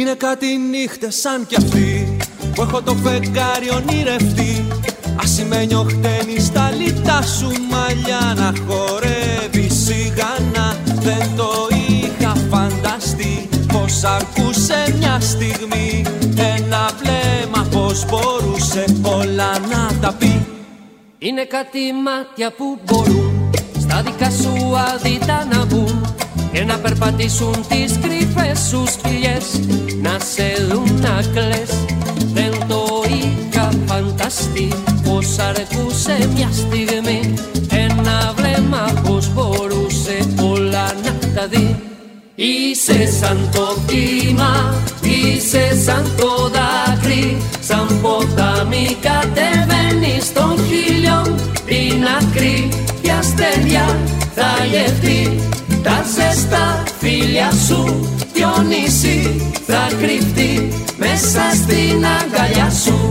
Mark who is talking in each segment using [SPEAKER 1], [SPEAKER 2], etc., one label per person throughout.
[SPEAKER 1] Είναι κάτι νύχτες σαν κι αυτή που έχω το φεγγάρι ονειρευτεί. Ασημένιο χτένει στα λιτά σου μαλλιά να χορεύει σιγανά. Δεν το είχα φανταστεί πως αρκούσε μια στιγμή ένα βλέμμα, πως μπορούσε όλα να τα πει.
[SPEAKER 2] Είναι κάτι μάτια που μπορούν στα δικά σου αδίτα να μπουν και να περπατήσουν τις κρυφές σου σκυλιές, να σε δουν να κλαις. Δεν το είχα φανταστεί πως αρκούσε μια στιγμή ένα βλέμμα, πως μπορούσε όλα να τα δει. Είσαι σαν το κύμα, είσαι σαν το δάκρυ, σαν ποτάμι κατεβαίνει στον χίλιον την άκρη. Η αστεριά θα γευτεί τα ζεστά φίλια σου κι ο νησί θα κρυφτεί μέσα στην αγκαλιά σου.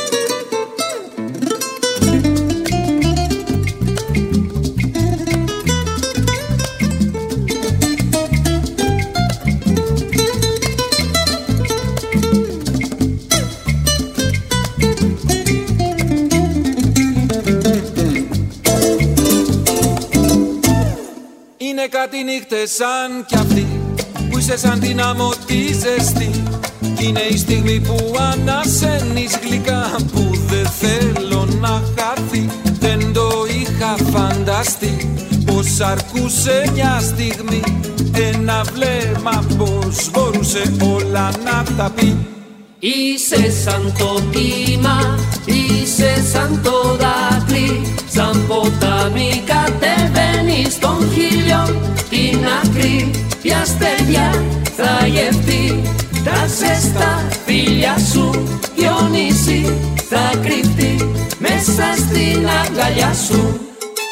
[SPEAKER 1] Είναι κάτι νύχτες σαν κι αυτή που είσαι σαν την άμμο τη ζεστή. Κι είναι η στιγμή που ανασένεις γλυκά, που δεν θέλω να χαθεί. Δεν το είχα φανταστεί πως αρκούσε μια στιγμή ένα βλέμμα, πως μπορούσε όλα να τα πει.
[SPEAKER 2] Είσαι σαν το κύμα, είσαι σαν το δάκρυ, σαν ποτάμι κατεβαίνει στον χίλιον την άκρη. Η αστεριά θα γευτεί τα ζεστά φίλια σου κι ο νησί θα κρυφτεί μέσα στην αγκαλιά σου.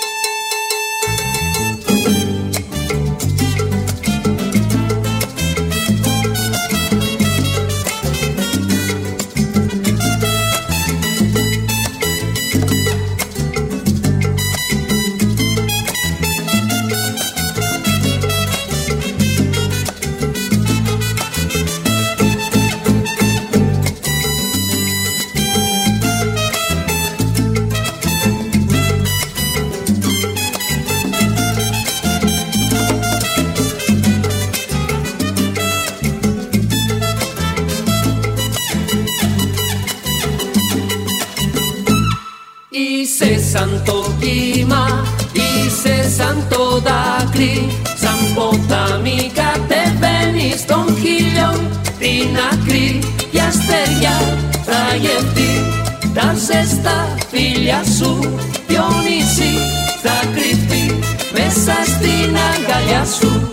[SPEAKER 2] Είσαι σαν το κύμα, είσαι σαν το δάκρυ, σαν ποτάμι κατεβαίνει στον χίλιον την άκρη. Η αστεριά θα γευτεί τα ζεστά φίλια σου κι ο νησί θα κρυφτεί μέσα στην αγκαλιά σου.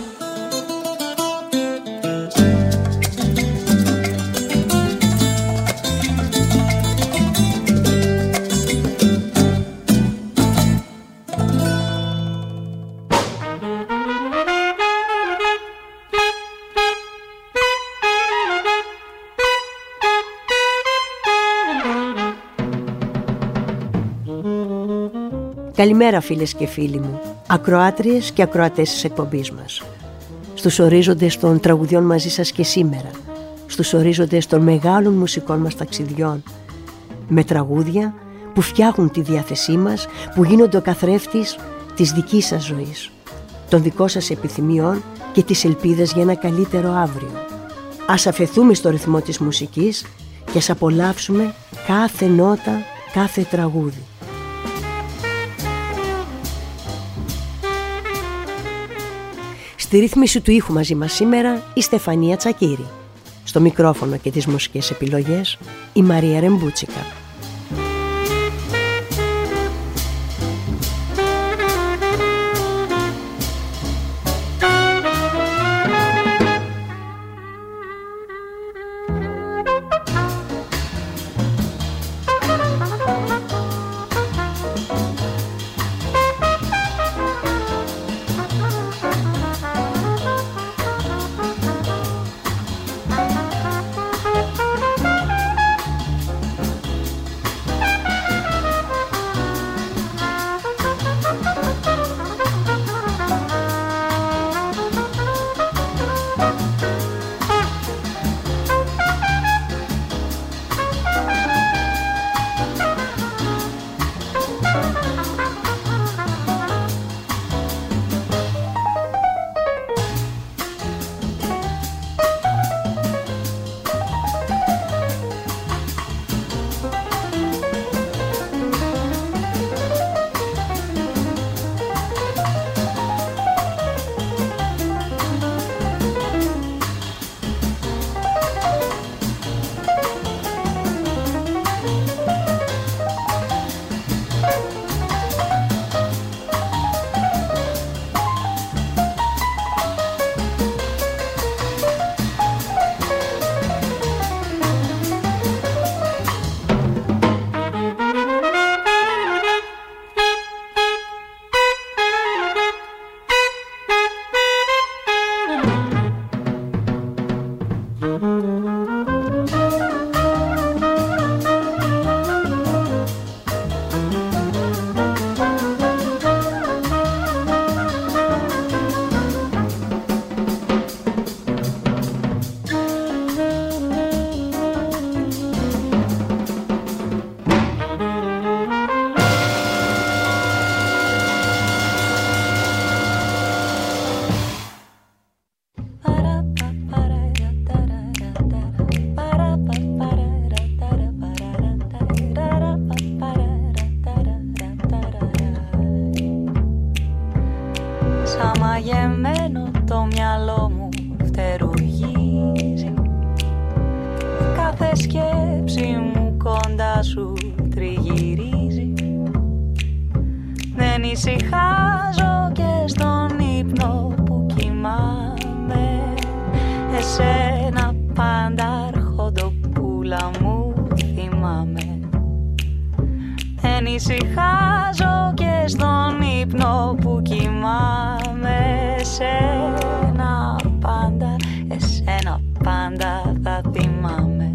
[SPEAKER 3] Καλημέρα φίλες και φίλοι μου, ακροάτριες και ακροατές της εκπομπής μας. Στους ορίζοντες των τραγουδιών μαζί σας και σήμερα, στους ορίζοντες των μεγάλων μουσικών μας ταξιδιών, με τραγούδια που φτιάχνουν τη διάθεσή μας, που γίνονται ο καθρέφτης της δικής σας ζωής, των δικών σας επιθυμιών και της ελπίδας για ένα καλύτερο αύριο. Ας αφεθούμε στο ρυθμό της μουσικής και ας απολαύσουμε κάθε νότα, κάθε τραγούδι. Στη ρύθμιση του ήχου μαζί μας σήμερα η Στεφανία Τσακίρη. Στο μικρόφωνο και τις μουσικές επιλογές η Μαρία Ρεμπούτσικα.
[SPEAKER 4] σαν μαγεμένο το μυαλό μου φτερουγίζει. Κάθε σκέψη μου κοντά σου τριγυρίζει. Δεν ησυχάζω και στον ύπνο που κοιμάμαι. Εσένα πάντα αρχοντοπούλα μου θυμάμαι. Δεν ησυχάζω και στον ύπνο που κοιμάμαι. Εσένα πάντα θα θυμάμαι.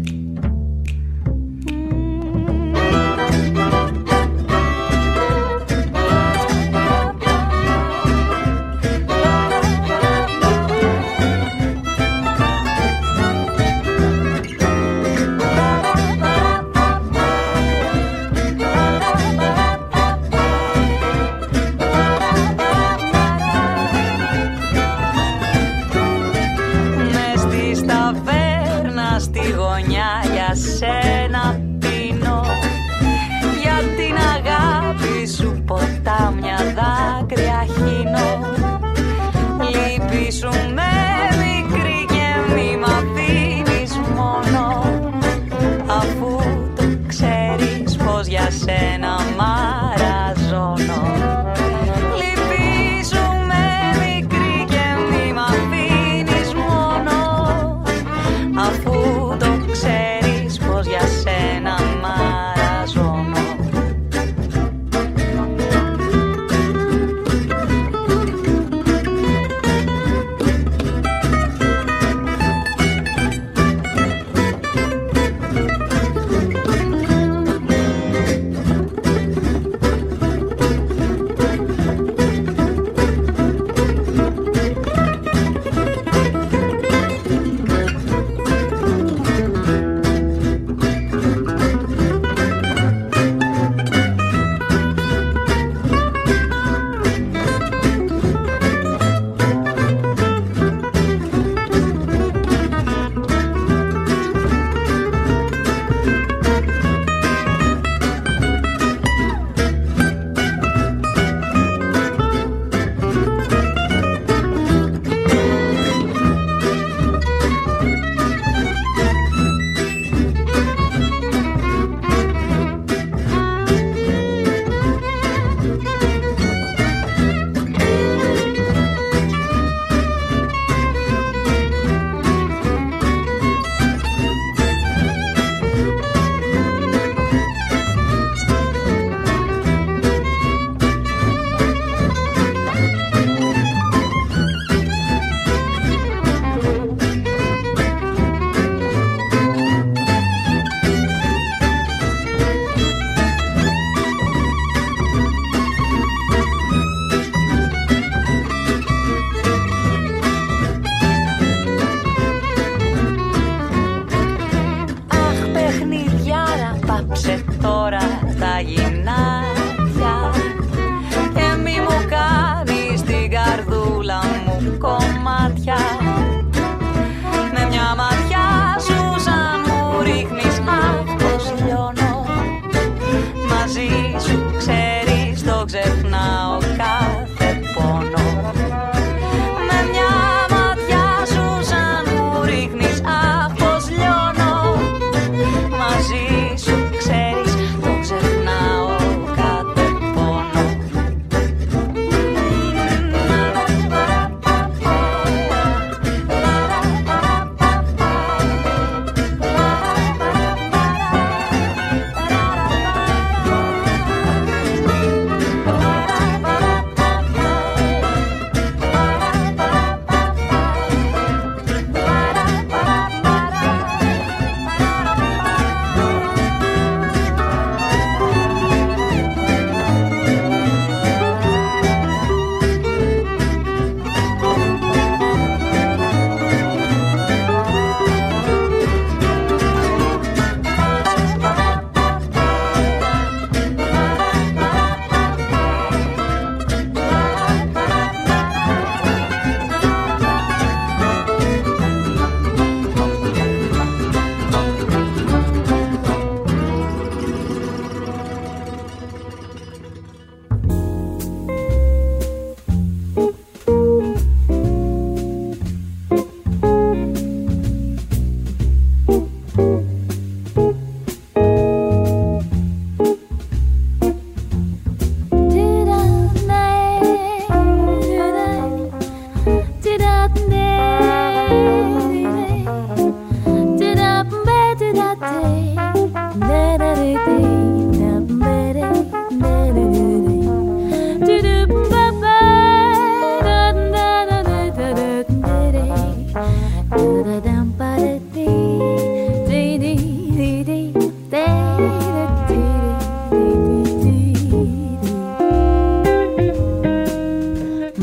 [SPEAKER 4] Σένα πίνω, για την αγάπη σου ποτάμια δάκρυα χύνω. Λύπη σου με μικρή και μη μ' αφήνεις μόνο, αφού το ξέρεις πως για σένα μαραζώνω. Λύπη σου με μικρή και μη μ' αφήνεις μόνο, αφού το ξέρεις πως για σένα μαραζώνω.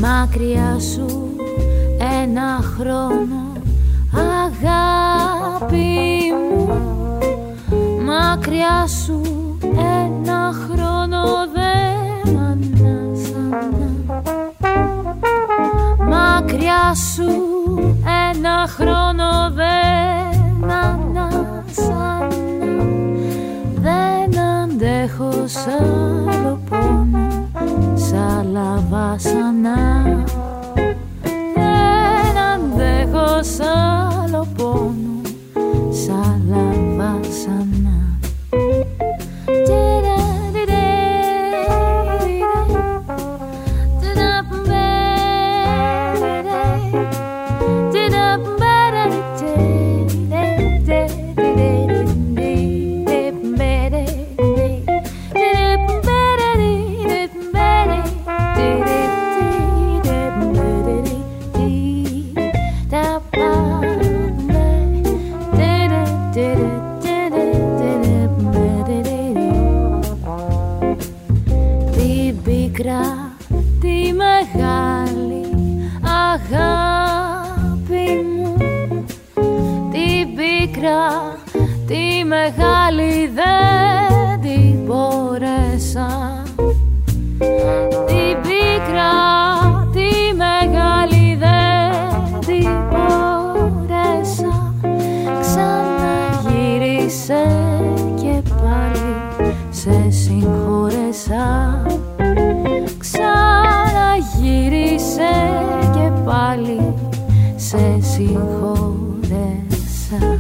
[SPEAKER 5] Μακριά σου ένα χρόνο αγάπη μου, μακριά σου ένα χρόνο δεν ανάσανα. Μακριά σου ένα χρόνο δεν ανάσανα. Δεν αντέχω σ' άλλο πόνο, σ' άλλα βάσανα. Δεν αντέχω σ' άλλο πόνο, σ' άλλα βάσανα. Τη μεγάλη αγάπη μου, την πίκρα, τη μεγάλη δεν την μπόρεσα. Την πίκρα, τη μεγάλη δεν την μπόρεσα. Ξαναγύρισε και πάλι σε συγχώρεσα. Ξαναγύρισε και πάλι σε συγχώρεσα.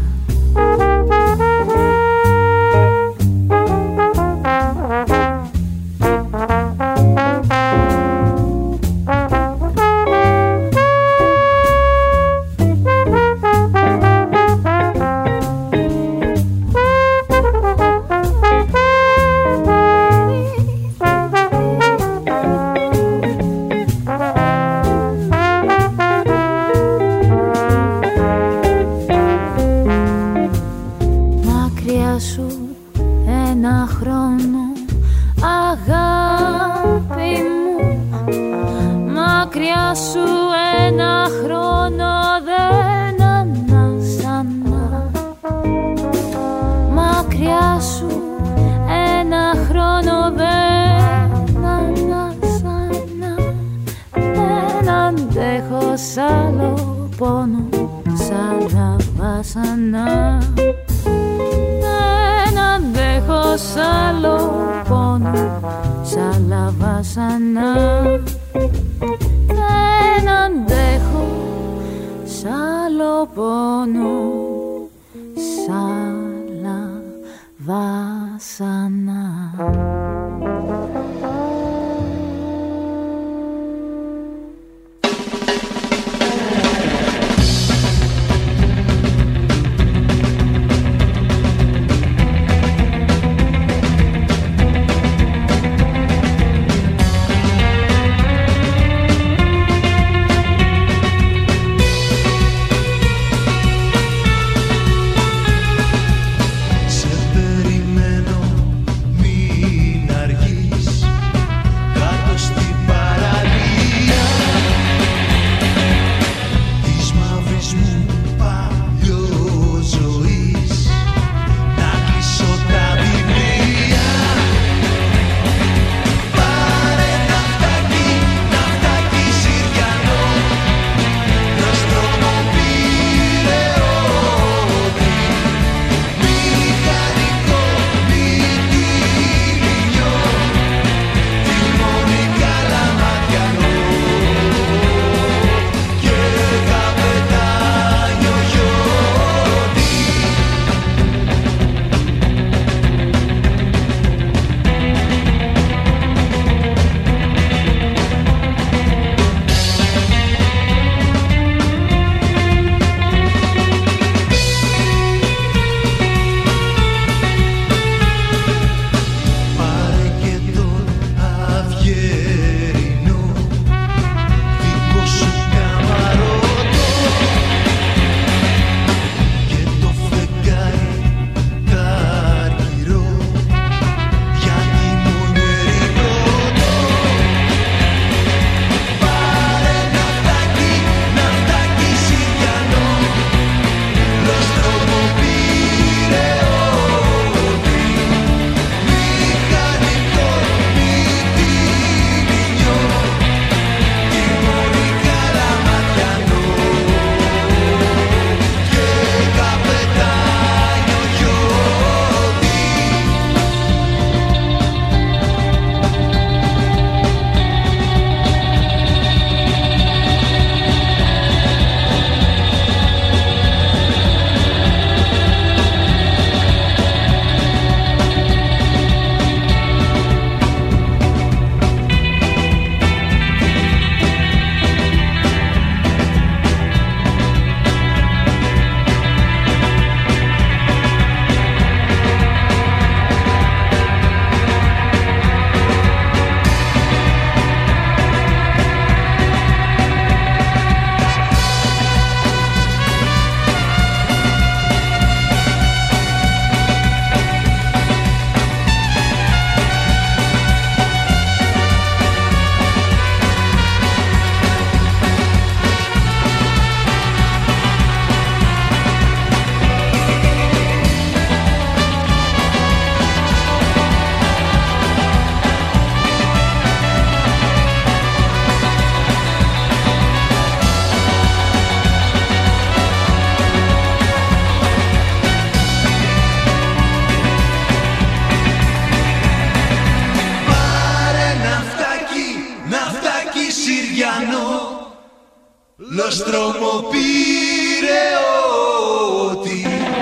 [SPEAKER 1] Συριανό Λοστρόμο πήρε ότι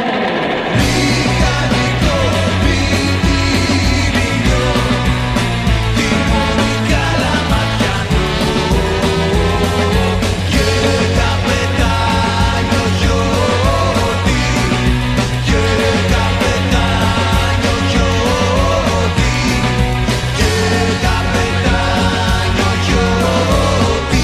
[SPEAKER 1] μηχανικό πιτήρινο τιμόνι καλαματιανό και καπετάνιο γιώτη και καπετάνιο γιώτη και καπετάνιο γιώτη.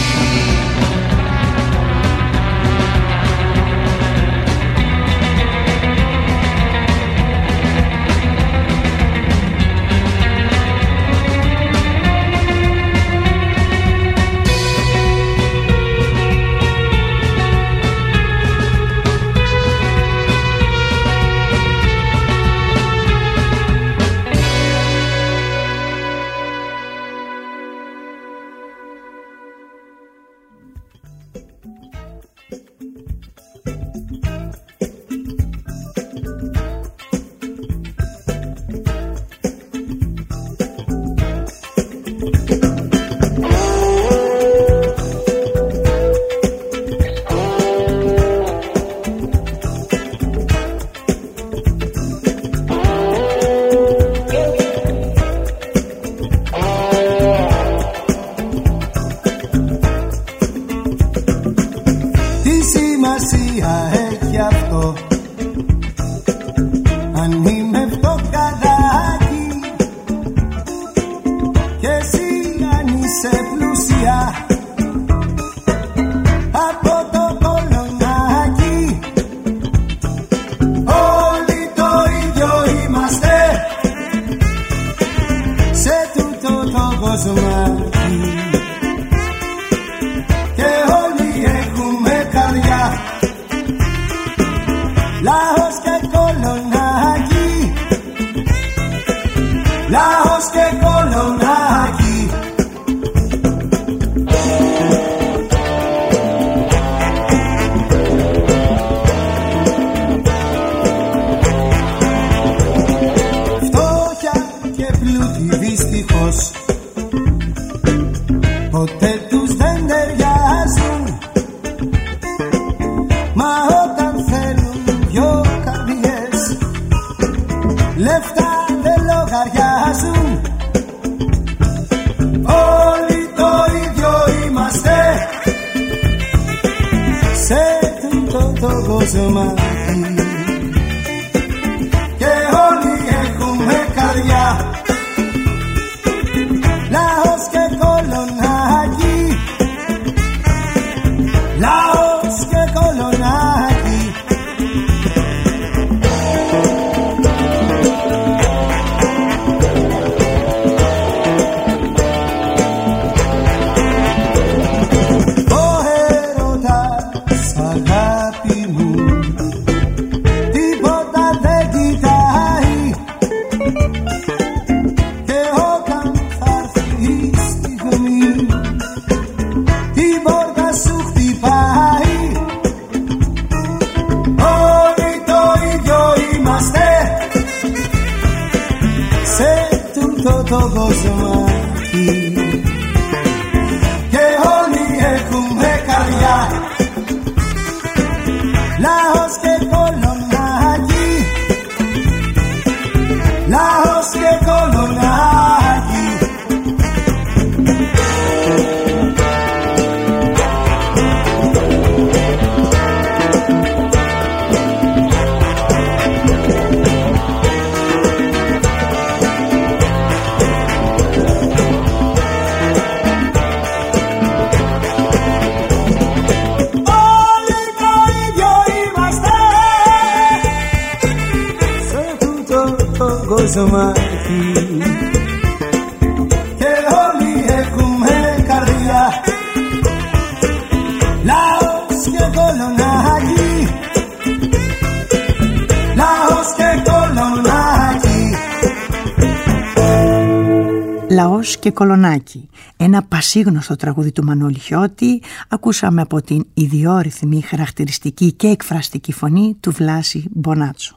[SPEAKER 6] Λαός και Κολονάκι, ένα πασίγνωστο τραγούδι του Μανώλη Χιώτη, ακούσαμε από την ιδιόρυθμη, χαρακτηριστική και εκφραστική φωνή του Βλάση Μπονάτσο.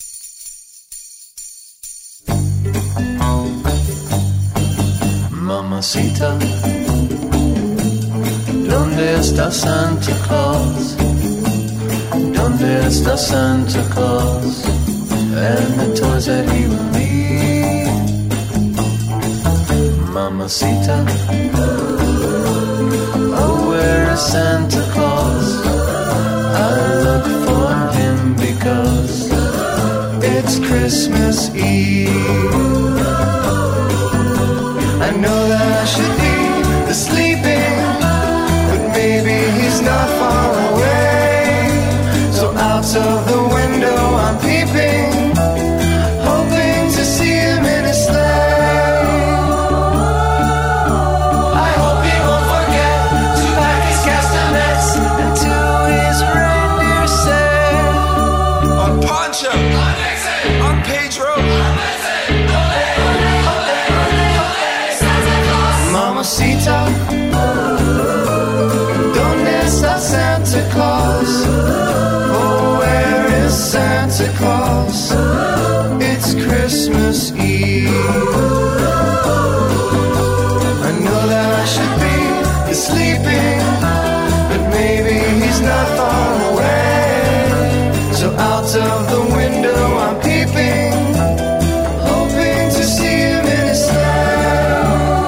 [SPEAKER 1] Mamma Mamacita, ¿dónde está Santa Claus? ¿Dónde está Santa Claus? And the toys that he would leave. Mamacita, oh, where is Santa Claus? I look for him because it's Christmas Eve. I know that I should be sleeping, but maybe he's not far away. So out of the window I'm peeping, hoping to see him in his sleigh. I hope he won't forget to pack his castanets and to his reindeer set. On Poncho, on Dixie, on Pedro, on Lizzie, ole, ole, ole, ole, Santa Claus. Mamacita, ¿dónde está Santa Claus? Oh, where is Santa Claus? It's Christmas Eve. I know that I should be sleeping, but maybe he's not far away. So out of the window I'm peeping, hoping to see him in his sleigh.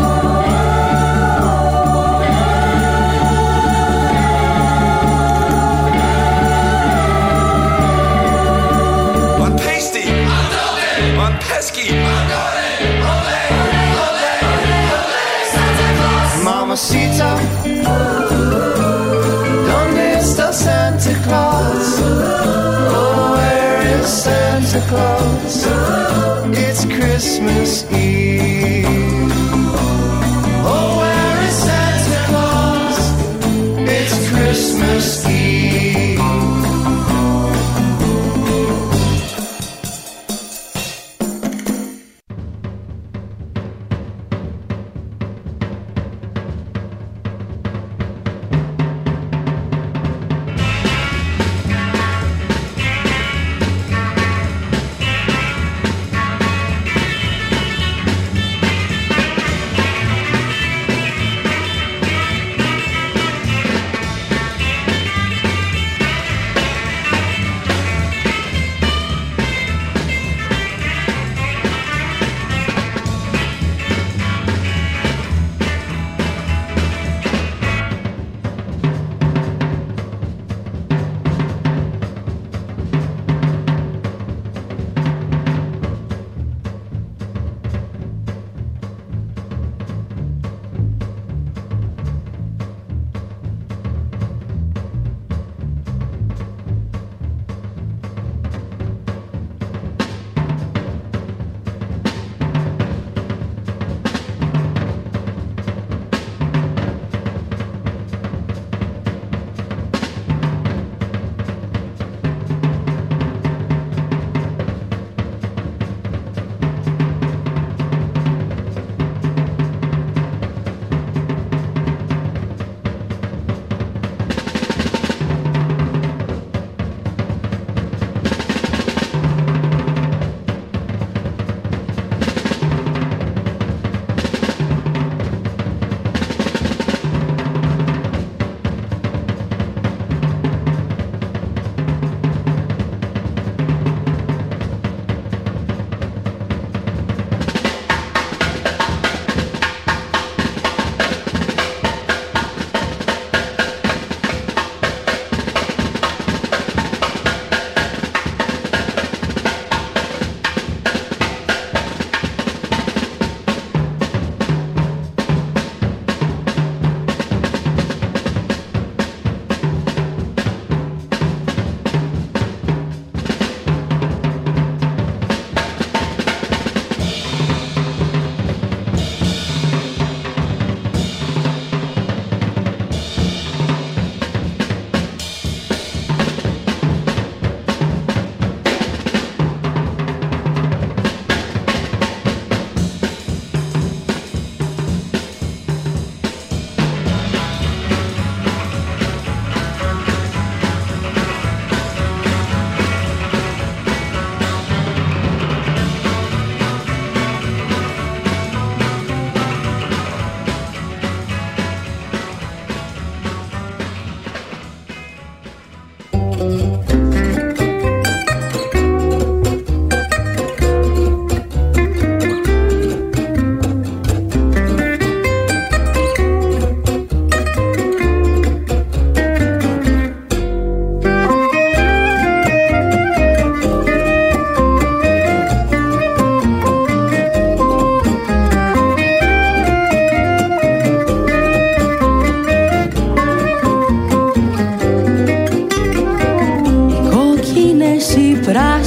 [SPEAKER 1] On pasty, on pesky, Mamacita, ¿dónde está Santa Claus? Oh, where is Santa Claus? It's Christmas Eve. Oh, where is Santa Claus? It's Christmas Eve.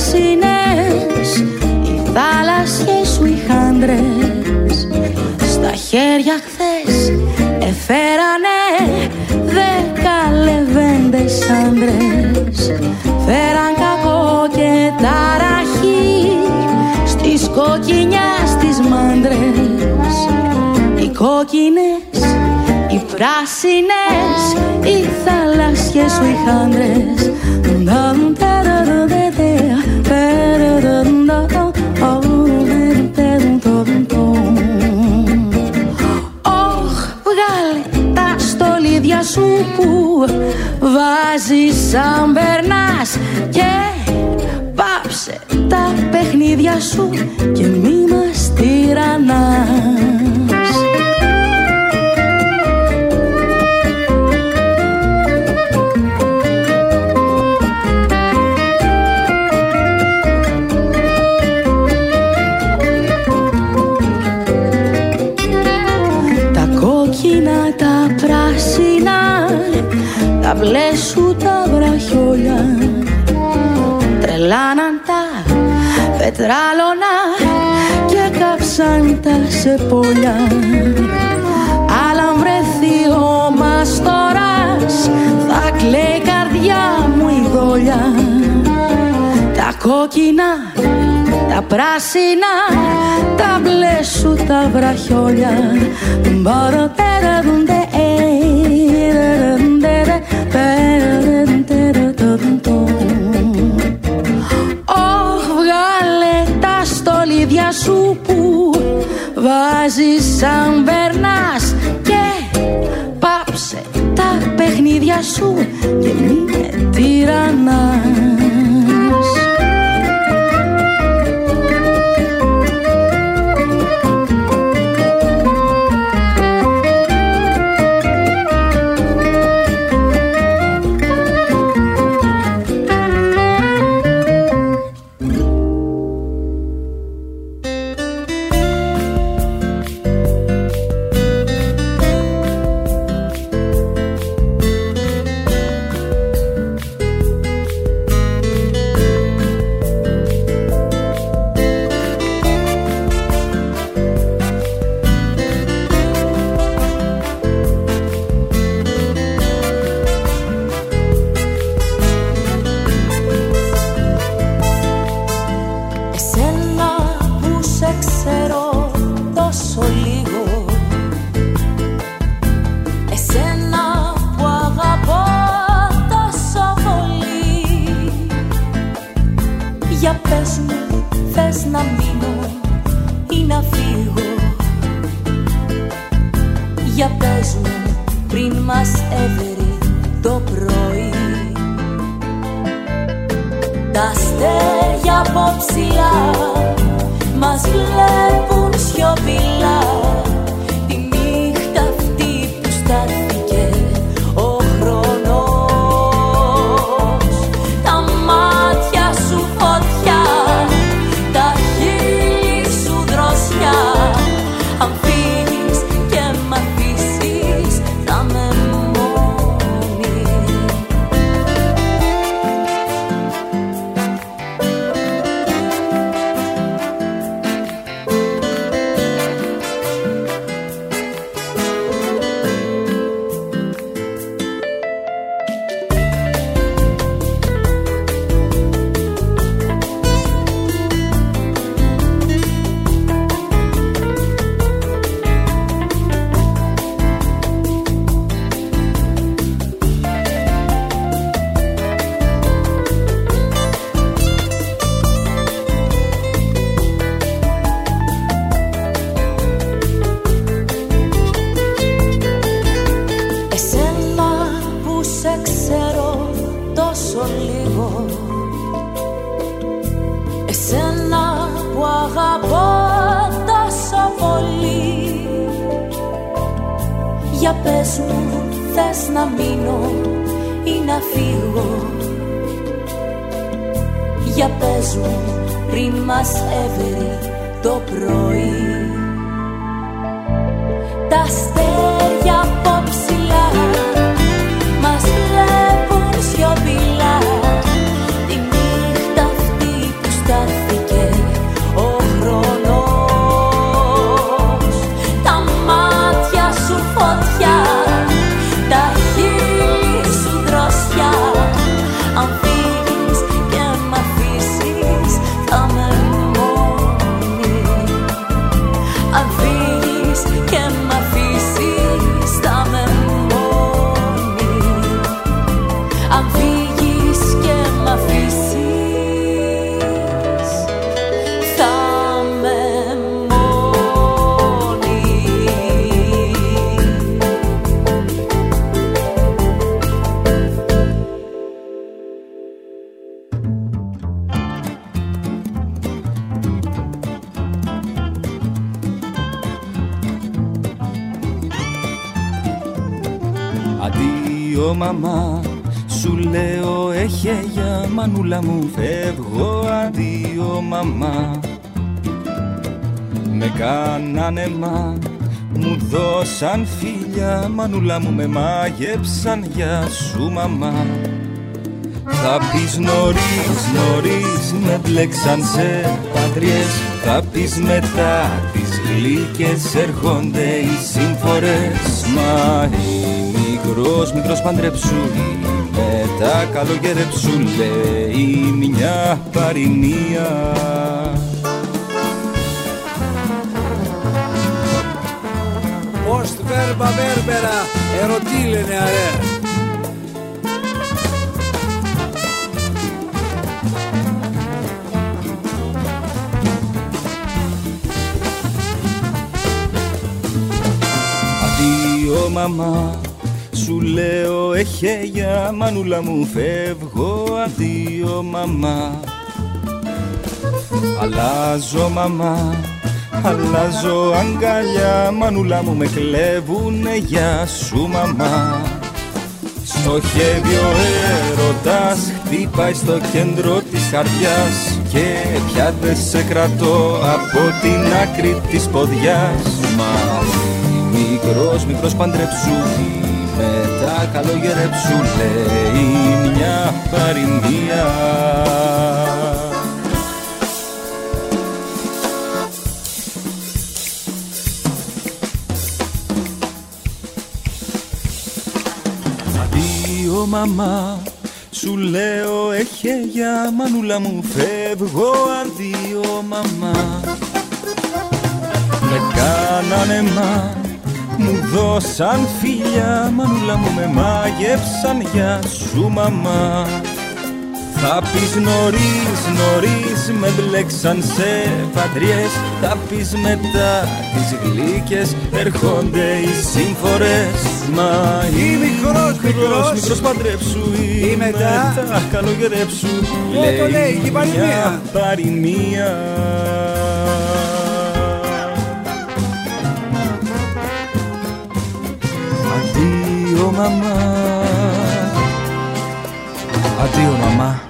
[SPEAKER 7] πράσινες οι θάλασσες σου οι χάντρες. Στα χέρια χθες εφέρανε 10 λεβέντες άντρες. Φέραν κακό και ταραχή στις κοκκινιάς τις μάντρες. Οι κόκκινες, οι πράσινες, οι θάλασσες σου οι χάντρες. Ωχ, βγάλε τα στολίδια σου που βάζεις σαν περνάς και πάψε τα παιχνίδια σου και μη μας τυραννάς. Τα πράσινα, τα μπλε σου τα βραχιόλια τρελάναν τα πετράλωνα και κάψαν τα σεπόλια. Αλλά αν βρεθεί ο μαστοράς θα κλαίει η καρδιά μου η δόλια. Τα κόκκινα, τα πράσινα, τα μπλε σου τα βραχιόλια. Ωχ, βγάλε τα στολίδια σου που βάζεις σαν περνάς και πάψε τα παιχνίδια σου και μη με τυραννάς.
[SPEAKER 5] Τη νύχτα αυτή που
[SPEAKER 8] Αντίο μαμά, σου λέω έχε για μανούλα μου, φεύγω αντίο μαμά. Με κάνανε μα, μου δώσαν φίλια, μανούλα μου με μάγεψαν για σου μαμά. Θα πεις νωρίς, νωρίς με μπλέξαν σε πατριές, θα πεις μετά τις γλύκες έρχονται οι σύμφορες. Μα μικρός, μικρός παντρεψού, μετά καλογερεψού, λέει μια παροιμία.
[SPEAKER 1] Post verba verbera, ερωτή λένε αρέ.
[SPEAKER 8] Αντίο μαμά, σου λέω έχε για μανούλα μου, φεύγω αντίο μαμά. Αλλάζω μαμά, αλλάζω αγκαλιά, μανούλα μου με κλέβουνε για σου μαμά. Στοχεύει ο έρωτας, χτύπαει στο κέντρο της καρδιάς και πια δεν σε κρατώ από την άκρη της ποδιάς. Μα μικρός, μικρός παντρεψού, μετά καλογερεψού, λέει μια παροιμία. Αντίο μαμά, σου λέω έχε για μανούλα μου, φεύγω αντίο μαμά. Με κάνανε μα, μου δώσαν φίλια, μανούλα μου με μάγεψαν για σου μαμά. Θα πεις νωρίς, νωρίς με μπλέξαν σε φαντριές, θα πεις μετά τις γλύκες έρχονται οι σύμφορες. Μα
[SPEAKER 1] ή μικρός,
[SPEAKER 8] μικρός παντρέψου
[SPEAKER 1] ή μετά
[SPEAKER 8] καλογερέψου,
[SPEAKER 1] λέει και
[SPEAKER 8] μια παροιμία. Αντίο μαμά, αντίο μαμά.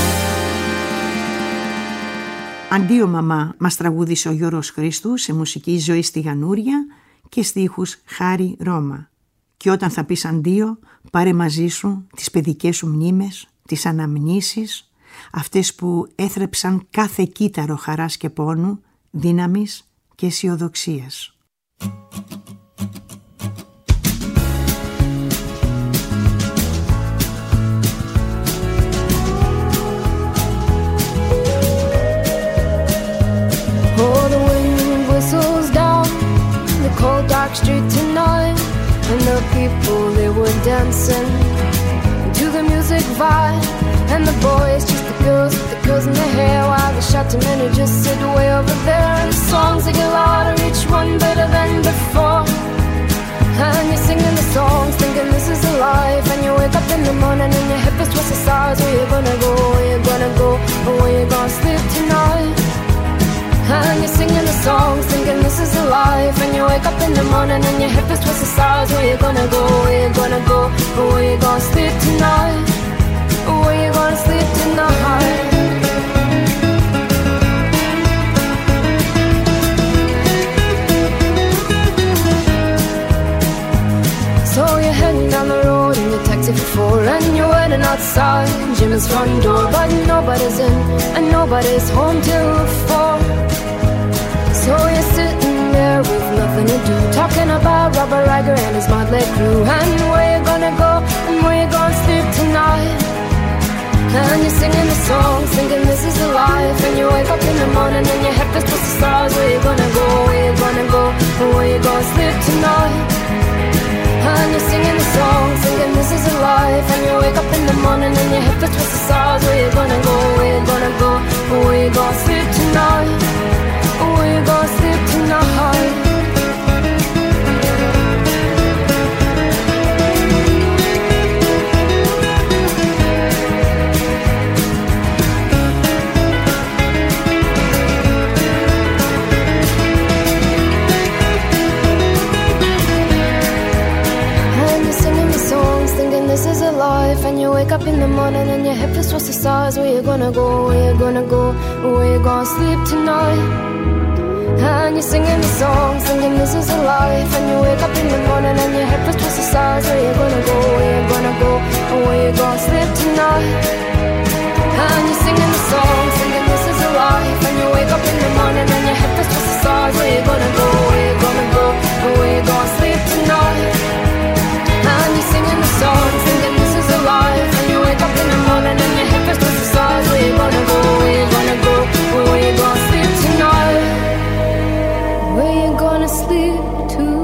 [SPEAKER 6] Αντίο μαμά μας τραγούδισε ο Γιώργος Χρήστου σε μουσική Ζωή Στιγανούρια και στίχους Χάρη Ρώμα. Και όταν θα πεις αντίο, πάρε μαζί σου τις παιδικές σου μνήμες, τις αναμνήσεις, αυτές που έθρεψαν κάθε κύτταρο χαράς και πόνου, δύναμης και αισιοδοξίας.
[SPEAKER 5] Cold dark street tonight, and the people they were dancing to the music vibe, and the boys just the girls in their hair, while the shouting men who just sit way over there. And the songs they get louder, each one better than before. And you're singing the songs, thinking this is a life. And you wake up in the morning and your hip is twisted sides. Where you gonna go? Where you gonna go? Or where you gonna sleep tonight? And you're singing the songs, thinking this is a life. And you wake up in the morning and your hip is twisted sides. Where you gonna go? Where you gonna go? Or where you gonna sleep tonight? Or where you gonna sleep tonight? So you're heading down the road in your taxi for 4, and you're waiting outside Jim's front door, but nobody's in and nobody's home till 4. So you're sitting there with nothing to do, talking about Robert Riger and his motley crew, and where you gonna go and where you gonna sleep tonight. And you're singing the songs, thinking this is a life. And you wake up in the morning and your head is twisted to stars. Where you gonna go, where you gonna go, and where you gonna sleep tonight. And you're singing the songs, thinking this is a life. And you wake up in the morning and your hip is twisted stars. Where you gonna go, where you gonna go, and where you gonna sleep tonight. Where you gonna sleep tonight. this is a life. And you wake up in the morning and your head feels twice the size. Where you gonna go, where you gonna go, where you gonna sleep tonight? And you're singing the song, singing this is a life. And you wake up in the morning and your head feels twice the size. Where you gonna go, where you gonna go, where you gonna sleep tonight? And you're singing the song, singing this is a life. And you wake up in the morning and your head feels twice the size. Where you gonna go, where you gonna go, where you gonna sleep tonight? And you're singing the song, singing this is a life. And you wake up in the morning and your head feels twice the size. Where you gonna go, where you gonna go, where you gonna sleep tonight? Where you gonna sleep tonight?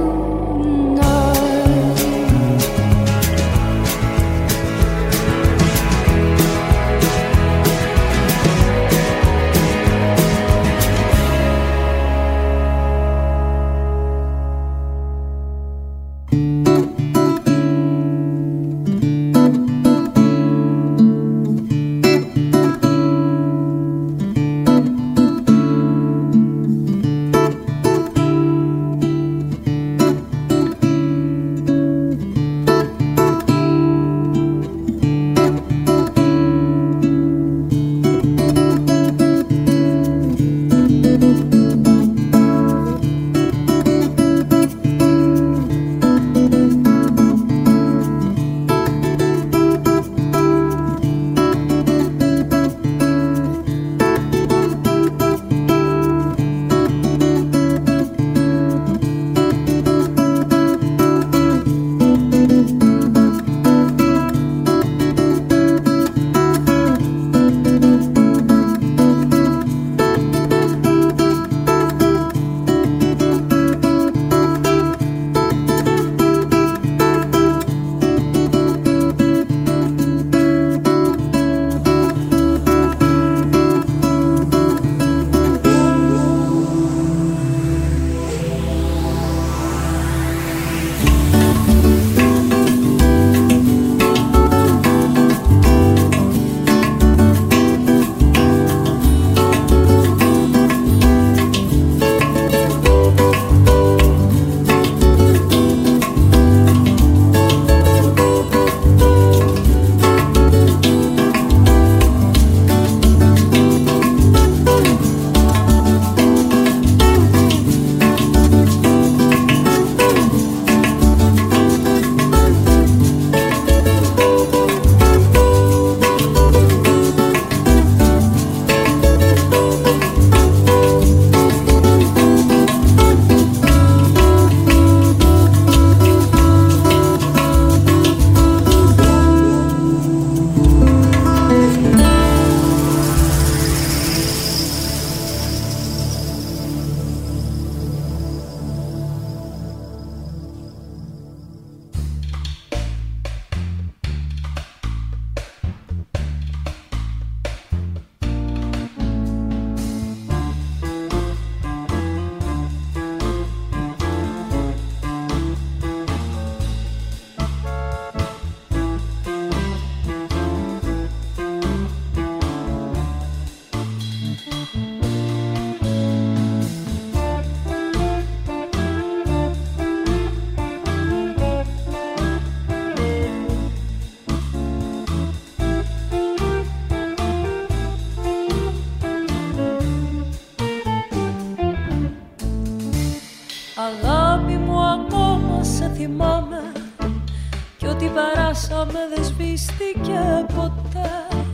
[SPEAKER 9] περάσαμε δεν σβήστηκε ποτέ.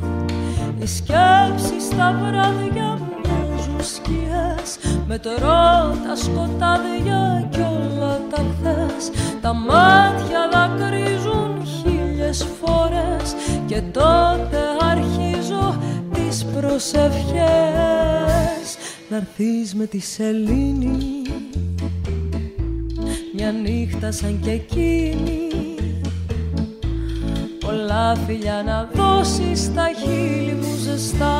[SPEAKER 9] Οι σκέψεις στα βράδια μοιάζουν σκιές. Μετρώ τα σκοτάδια κι όλα τα θες. Τα μάτια δακρύζουν χίλιες φορές. Και τότε αρχίζω τις προσευχές. Να'ρθείς με τη σελήνη, μια νύχτα σαν κι εκείνη. Πολλά φιλιά να δώσεις στα χείλη μου ζεστά.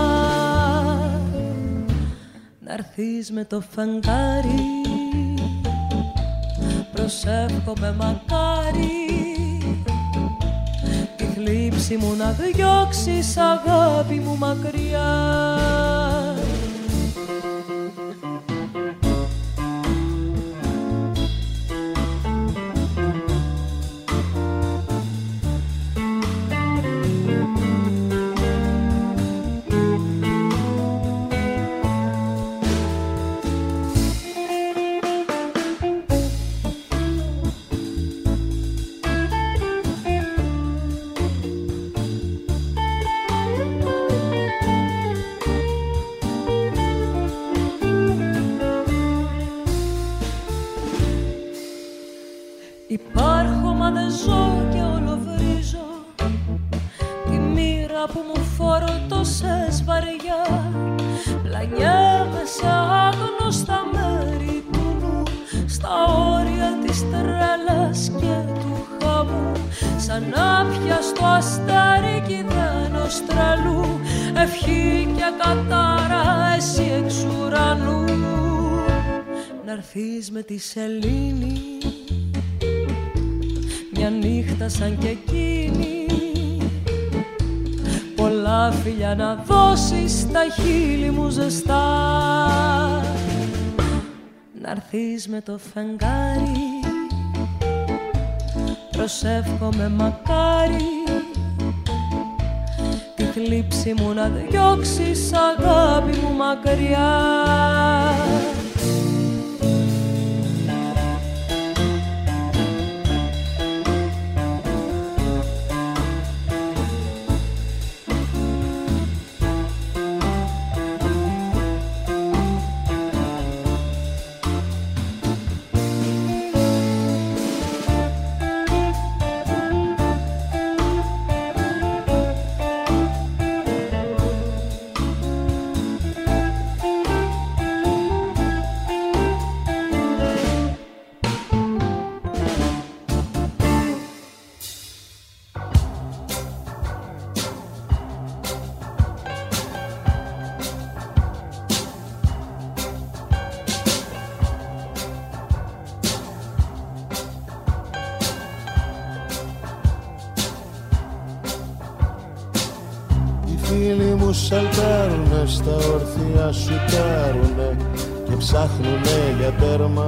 [SPEAKER 9] Να'ρθείς με το φεγγάρι, προσεύχομαι μακάρι. Τη θλίψη μου να διώξεις αγάπη μου μακριά. υπάρχω μα δεν ζω και όλο βρίζω τη μοίρα που μου φόρτωσες βαριά. Πλανιέμαι σε άγνωστα μέρη του νου, στα όρια της τρέλας και του χαμού, σαν άπια στο αστέρι κηδένος τρελού, ευχή και κατάρα εσύ εξ ουρανού. Να'ρθείς με τη σελήνη μια νύχτα σαν και εκείνη, πολλά φιλιά να δώσεις στα χείλη μου ζεστά. Να'ρθείς με το φεγγάρι, προσεύχομαι μακάρι τη θλίψη μου να διώξεις αγάπη μου μακριά.
[SPEAKER 10] Σαλτάρουνε, στα ορθιά σουτάρουνε και ψάχνουνε για τέρμα.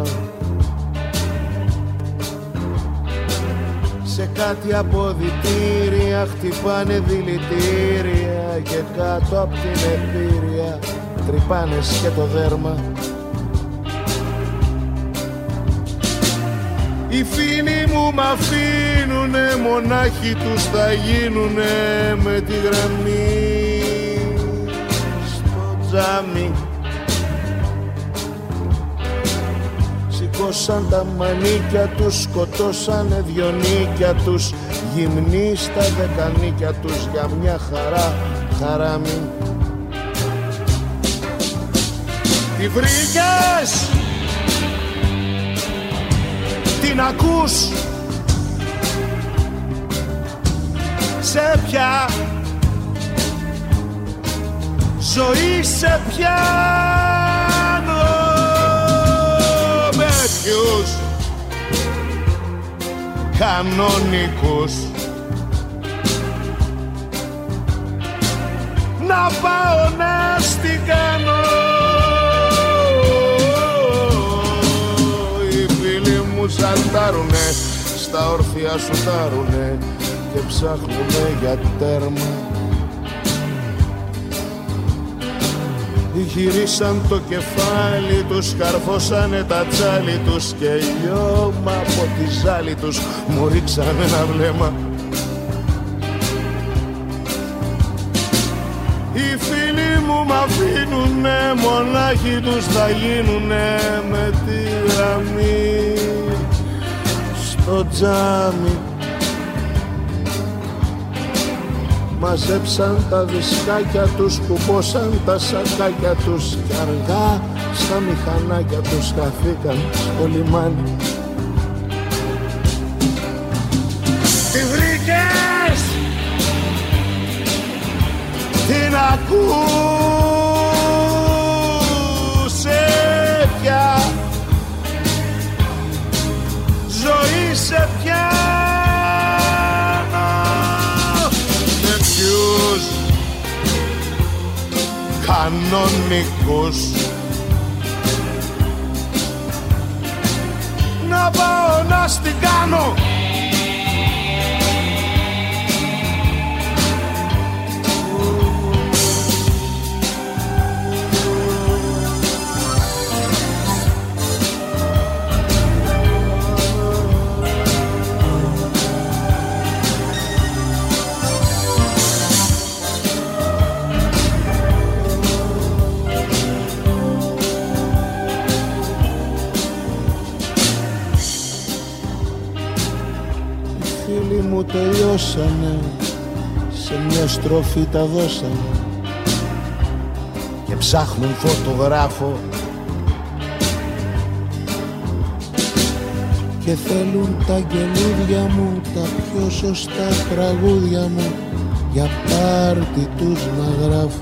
[SPEAKER 10] Σε κάτι αποδυτήρια χτυπάνε δηλητήρια και κάτω απ' την επίρρεια τρυπάνε και το δέρμα. Οι φίλοι μου μ' αφήνουνε, μονάχοι τους θα γίνουνε με τη γραμμή. Σηκώσαν τα μανίκια τους, σκοτώσανε δυο νίκια τους, γυμνοί στα δεκανίκια τους για μια χαρά χαράμι. Τι βρήκες, την ακούς, σε ποια ζωή σε πιάνω, με ποιους κανονικούς να πάω να στην κάνω. Οι φίλοι μου σαλτάρουνε, στα όρθια σουτάρουνε και ψάχνουνε για τέρμα. Γυρίσαν το κεφάλι τους, καρφώσανε τα τσάλι τους και λιώμα από τη ζάλη τους μου ρίξανε ένα βλέμμα. Οι φίλοι μου μ' αφήνουνε, μονάχοι τους θα γίνουνε με τη γραμμή στο τζάμι. Μαζέψαν τα δισκάκια τους, κουπώσαν τα σακάκια τους και αργά στα μηχανάκια τους χαθήκαν στο λιμάνι. Τι βρήκες, την ακούσε πια, ζωή σε πια. Κανονικούς να πάω να στην κάνω. φίλοι μου τελειώσανε, σε μια στροφή τα δώσανε και ψάχνουν φωτογράφο και θέλουν τα αγγελούδια μου, τα πιο σωστά τραγούδια μου, για πάρτι τους να γράφω.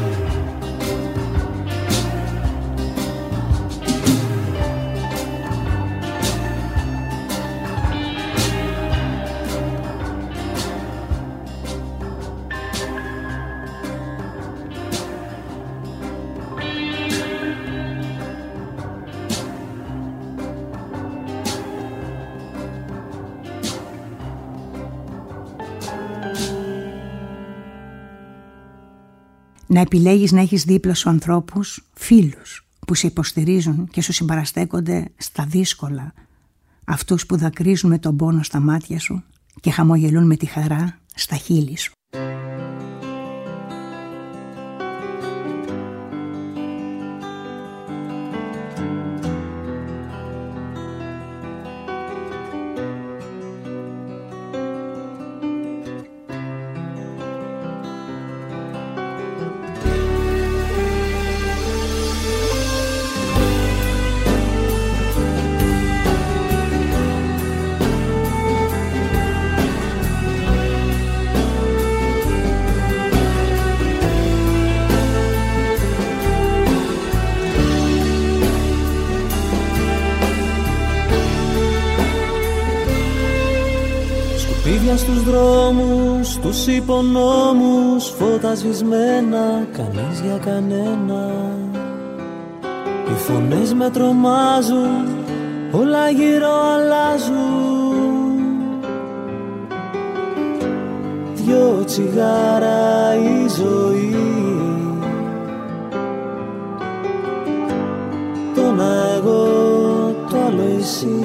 [SPEAKER 6] Να επιλέγεις να έχεις δίπλα σου ανθρώπους, φίλους, που σε υποστηρίζουν και σου συμπαραστέκονται στα δύσκολα. Αυτούς που δακρύζουν με τον πόνο στα μάτια σου και χαμογελούν με τη χαρά στα χείλη σου.
[SPEAKER 11] Στους δρόμους, τους υπονόμους, φώτα σβησμένα, κανείς για κανένα. Οι φωνές με τρομάζουν, όλα γύρω αλλάζουν. Δυο τσιγάρα η ζωή, το να εγώ, το άλλο εσύ.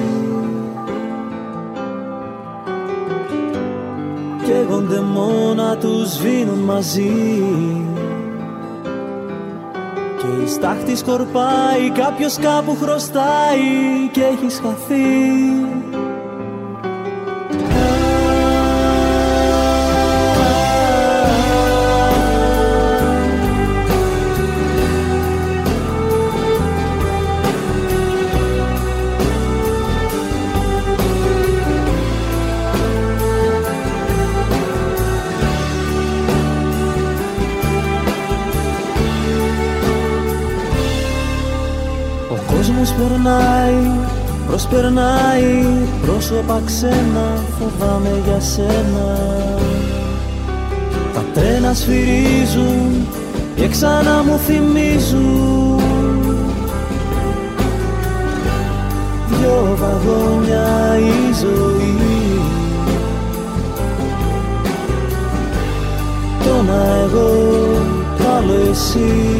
[SPEAKER 11] Καίγονται μόνα τους, σβήνουν μαζί και η στάχτη σκορπάει, κάποιος κάπου χρωστάει και έχεις χαθεί. Περνάει, προσπερνάει πρόσωπα ξένα, φοβάμαι για σένα. Τα τρένα σφυρίζουν και ξανά μου θυμίζουν δυο βαγόνια η ζωή. Το να εγώ, το άλλο εσύ.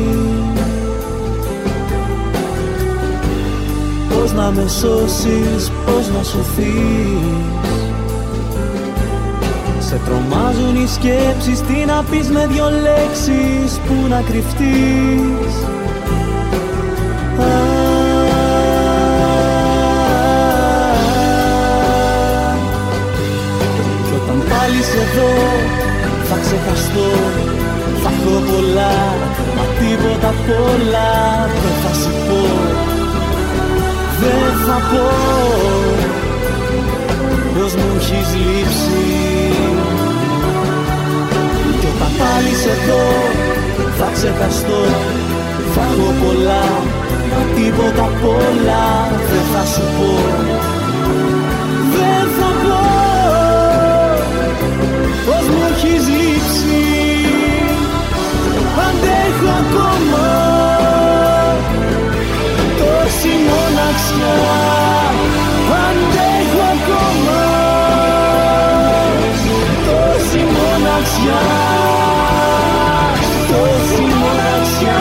[SPEAKER 11] Πώς να με σώσεις, πώς να σωθείς. Σε τρομάζουν οι σκέψεις, τι να πεις με δυο λέξεις, πού να κρυφτείς. Κι όταν πάλι σε δω, θα ξεχαστώ. Θα έχω πολλά, μα τίποτα απ' όλα δεν θα σου πω. Δεν θα πω πως μου έχεις λείψει. Κι όταν πάλι σε δω θα ξεχαστώ. Θα έχω πολλά, μα τίποτα απ' όλα δεν θα σου πω. Δεν θα πω πως μου έχεις λείψει. Αντέχω ακόμα τόση μοναξιά, αντέχω ακόμα τόση μοναξιά, τόση μοναξιά.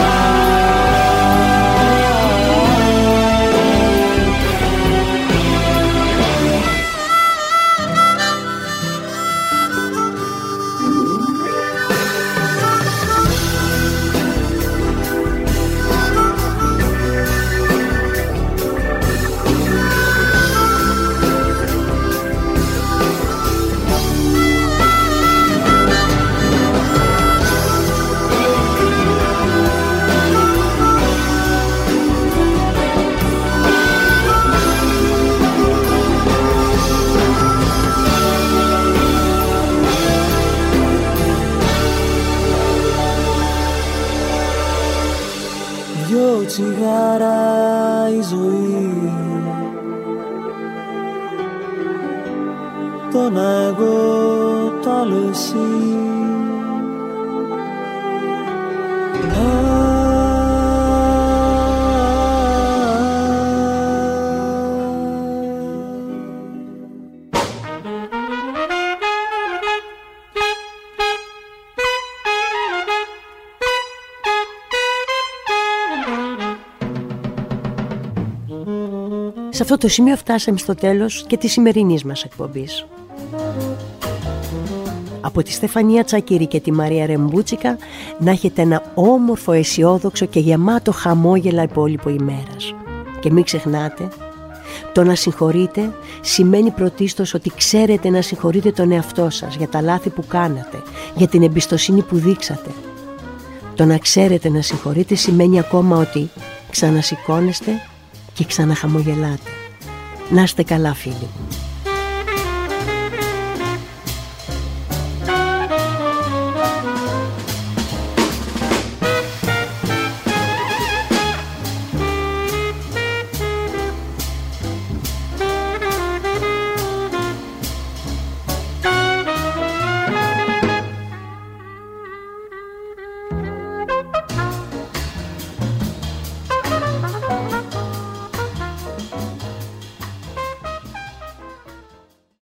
[SPEAKER 11] τσιγάρα η ζωή. Το να εγώ, το άλλο εσύ.
[SPEAKER 3] Σε αυτό το σημείο φτάσαμε στο τέλος και της σημερινής μας εκπομπής. Από τη Στεφανία Τσακίρη και τη Μαρία Ρεμπούτσικα να έχετε ένα όμορφο, αισιόδοξο και γεμάτο χαμόγελα υπόλοιπο ημέρας. Και μην ξεχνάτε, το να συγχωρείτε σημαίνει πρωτίστως ότι ξέρετε να συγχωρείτε τον εαυτό σας για τα λάθη που κάνατε, για την εμπιστοσύνη που δείξατε. Το να ξέρετε να συγχωρείτε σημαίνει ακόμα ότι ξανασηκώνεστε και ξαναχαμογελάτε. Να είστε καλά, φίλοι μου.